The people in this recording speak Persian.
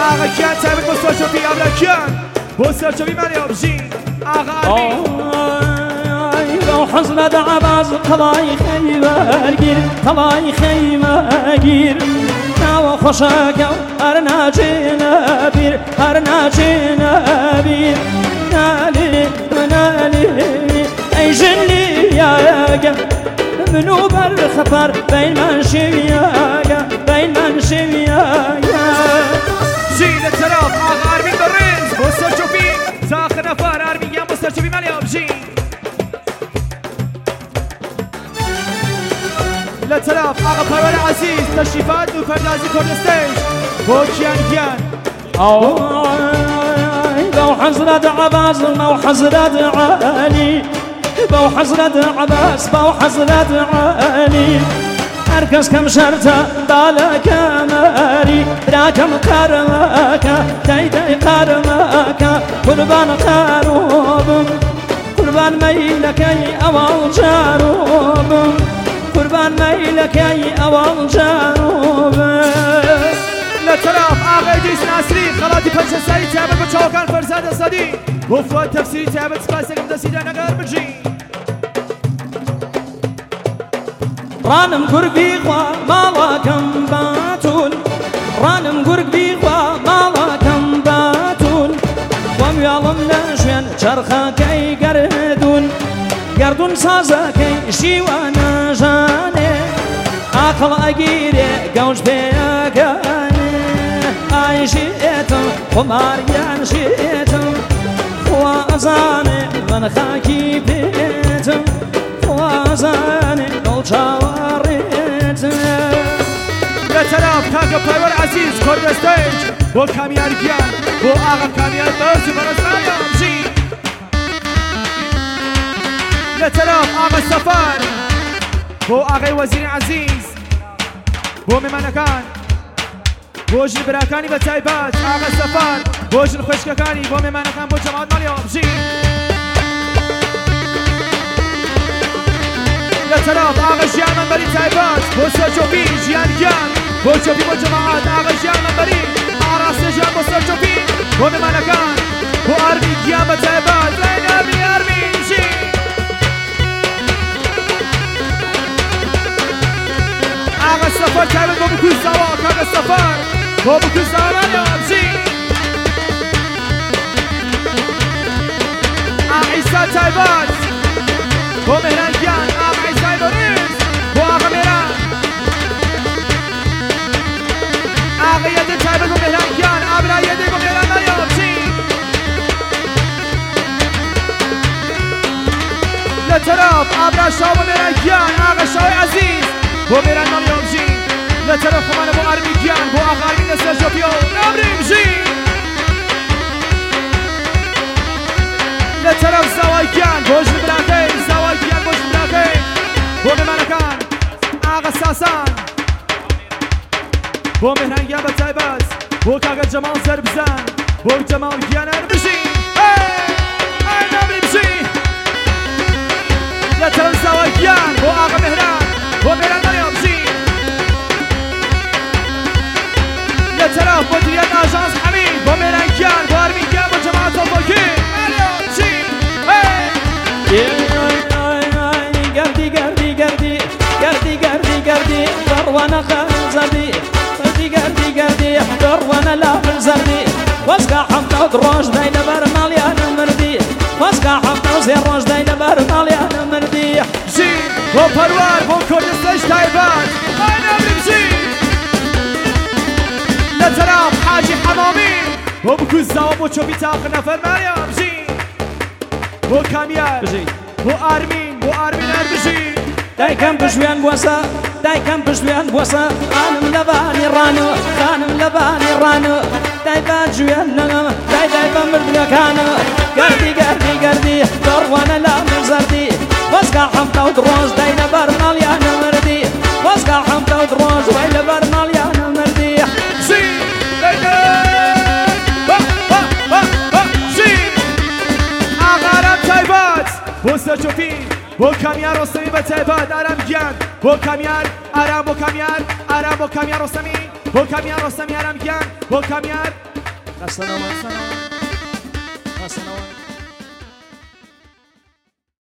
آقا کیان تایبت با سرچوبی ابرا کیان با سرچوبی مریم جین آقا آرمین با حزنت عباس قضای خیمه گیر قضای خیمه گیر ناو خوشاکم هر ناچینه بیر هر ناچینه بیر نالی نالی ای جلی یاگا منو بر خطر بین من شویاگا بین من شویاگا جین طرف آقا آرمین برنز با سرچوبی ساخ نفر آرمین یا با سرچوبی مریم جین لطرف آقا پرور عزیز تشریفات و پردازی کردستیش با کیان کیان بو حضرت عباس بو حضرت علي بو حضرت عباس بو حضرت علي هركز كم شرطة بالك ماري براكم قرمك تايتاي قرمك قربان قاروب قربان ميلك اي اوال جاروب قربان ميلك اي اوال جاروب لطرف آقا ادریس ناصری خلاتی پنجسری تابت با چاوکان فرزاد صدی گفت تفسیری تابت سپاسکم دستیدن اگر بجی رانم قربي خوا مالاكم باتون رانم قربي خوا مالاكم باتون وميالم لشوين چرخاكي قردون سازاكي شيوانا جاني عقل اگيري قوش بيكاني اي شيتم وماريان شيتم خوازاني من خاكي بيتم خوازاني لطرف کاکا پرور عزیز کردستیج با کامیار گیان با آقا کامیار برزی برز مریم جین لطرف آقا سفر با آقای وزیر عزیز با میمانکان با جن براکانی و تایبات آقا سفر با جن خوشککانی با میمانکان با جماعت مریم جین لطرف آقا جیان منبری تایبات با سرچوبی جیان گیان با چوبی با جماعت آقا جیان منبری آراسته جیان با سرچوبی با میمانکان با آرمین گیان با تایبات رنگ آرمین جین آقا سفر تایبات با بکوی سواک آقا سفر با بکوی سواک جین آقا عیسا تایبات با مهران گیان آقا عیسای بریز با آقا مهران آقا یده تایبات با مهران گیان ابرا یده با مهران مریم جین لطرف ابرا شاه با مهران گیان آقا شاه عزیز با مهران مریم جین لطرف خمانه با آرمین گیان با آقا آرمین سرچوبیو نمریم جین لطرف زوای گیان با جن براکه زوای گیان با جن براکه با میمانکان آقا ساسان با مهران گیان با تایبات با کاغا جمال زربزن با جمال گیان ارمشی ای نمریم جین لطرف زوای گیان با آقا مهران با مهران مریم جین لطرف مدیریت آژانس حمید با مهران گیان با آرمین گیان با جماعت توفاکی مریم جین قردي قردي قردي قردي قردي قردي وانا خنزردي قردي قردي قردي احضر وانا لا بالزردي واسقع حمد ودروج دايل برمال يا نمردي واسقع حمد وزير روج دايل برمال يا نمردي جين وبروار وكردستان تايبات انا بمشي لطرف حاجي حمامي وبكوزا وبوچوبي تاخ نفر مريم جين وكاميار وارمين اربجي دايكم بشويان بوسا دايكم بشويان بوسا خانم لباني رانو خانم لباني رانو دايبان جويان نغم دايبان مردكانو قردي قردي قردي دور وانا لا مزردي واسقع حمد ودروج دايل برمال يا نمردي واسقع حمد ودروج دايل برمال يا نمردي زين زين اغارم تايبات بوستا چوپی بو کامیار رستمی به تایبات آرام گیان بو کامیار آرام بو کامیار رستمی بو کامیار رستمی آرام گیان بۆ کامیار دەستەنەوە دەستەنەوە